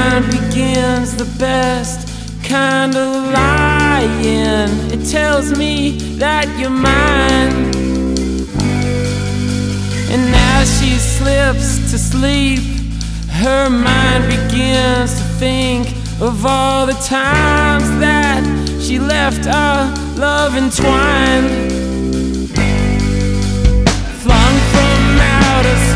mind begins the best kind of lying. It tells me that you're mine. And as she slips to sleep, her mind begins to think of all the times that she left our love entwined, flung from outer